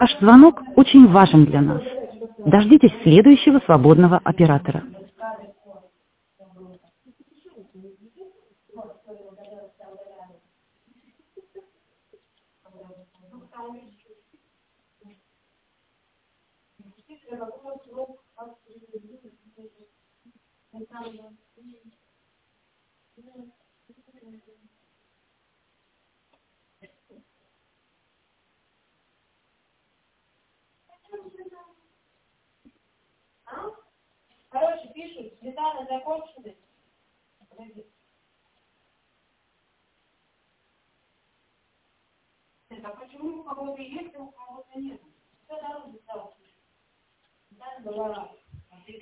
Ваш звонок очень важен для нас. Дождитесь следующего свободного оператора. Короче, пишут, сметана закончилась. А почему у кого-то есть, а у кого-то нет? Все дороже стало. Да,